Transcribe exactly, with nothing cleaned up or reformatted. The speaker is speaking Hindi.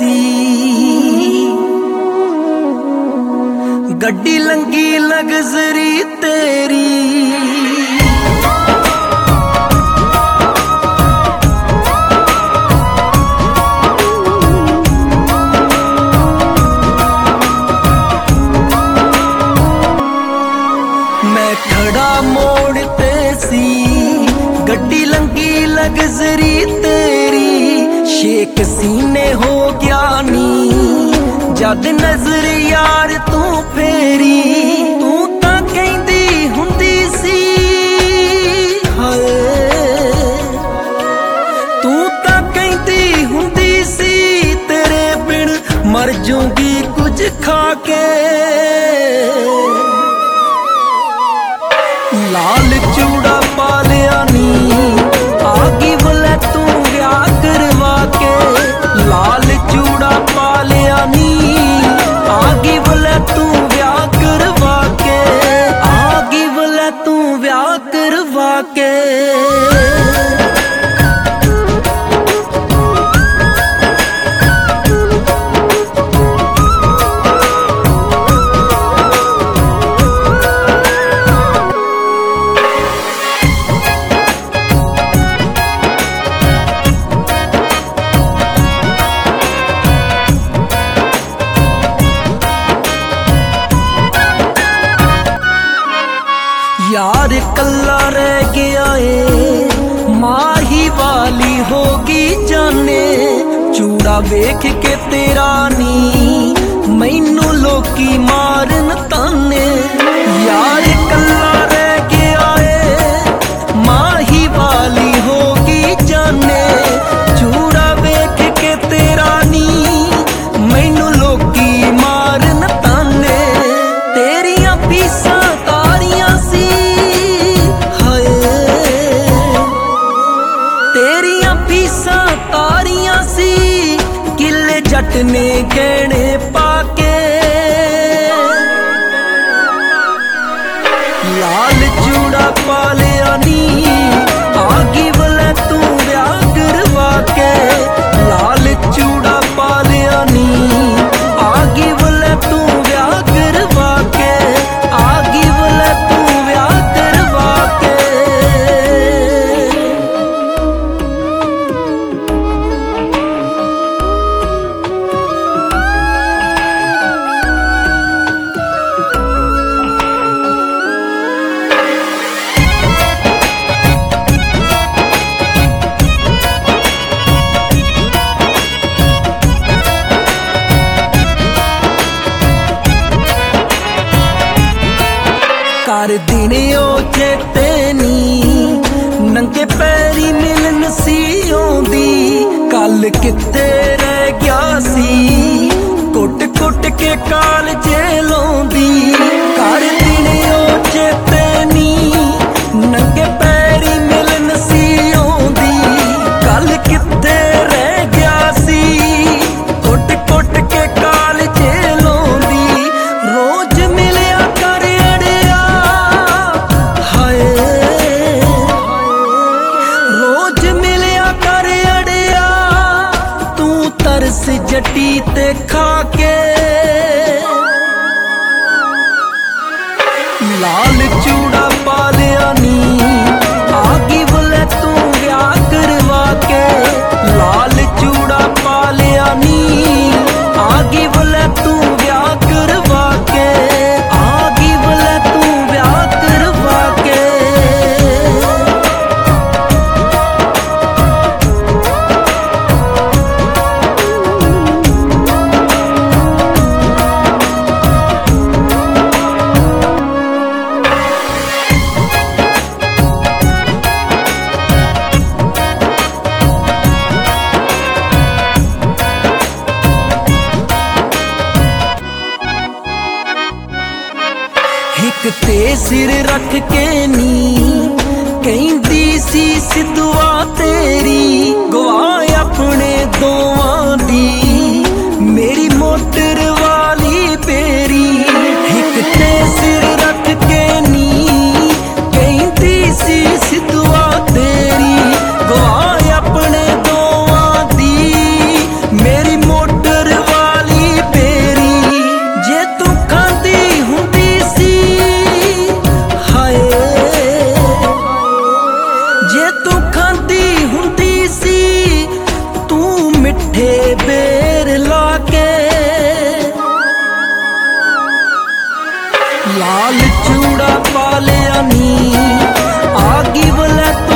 सी गड्डी लंगी लग्जरी तेरी। मैं खड़ा मोड़ ते सी गड्डी लंगी लग्जरी तेरी। शेख सीने हो गया नी जद नजर यार तू फेरी। तू तां कहंदी हुंदी सी हाय, तू तां कहंदी हुंदी सी तेरे बिन मर जूंगी कुछ खा के। लाल चूड़ा पा लिया नी आगी बोले तू ब्याह करवा के। लाल चूड़ा पा लिया नी आगी बोले तू ब्याह करवा के। आगी बोले तू ब्याह करवा के। यार कल्ला रह गया है माही वाली होगी जाने। चूड़ा वेख के तेरा नी मैनू लोकी मारन ताने। यार कल्ला रह गया है माही वाली होगी जाने। चूड़ा वेख के तेरा नी मैनू लोकी मारन ताने। तेरिया पीसा तारियां सी तारियां सी किले जट ने गहने पाके। लाल चूड़ा पा लिया नी आगी बोले तू ब्याह करवा के। लाल चूड़ा पा लिया नी आगी बोले तू ब्याह करवा के। आगी बोले तू ब्याह करवा के। कर दिन ओ चेते नी नंगे पैरी मिलन सी आउंदी। कल कित्ते रह गया सी कुट कुट के कालजे लाउंदी। कर दिन ओ चेते नी नंगे पैरी मिलन सी आउंदी। कल कित्ते रह गया सी कुट कुट के कालजे लाउंदी। रोज मिलिया कर अड़िया हाय, रोज मिलिया कर अड़िया तू तरस जटी ते खा के। लाल चूड़ा पा लिया नी आगी बोले तू ब्याह करवा के। लाल चूड़ा पा लिया नी आगी बोले तू ब्याह करवा के। आगी बोले तू ब्याह करवा के। हिक ते सिर रख के नी कहंदी सी सिद्धुआ तेरी। गवा अपने दोवां दी मेरी मोटर वाली पेरी। हिक ते सिर रख के नी कहंदी सी सिद्धुआ तेरी। गवा अपने दोवां दी मेरी मोटर मिठे बेर लाके लाल चूड़ा पा लिया नी आगी बोले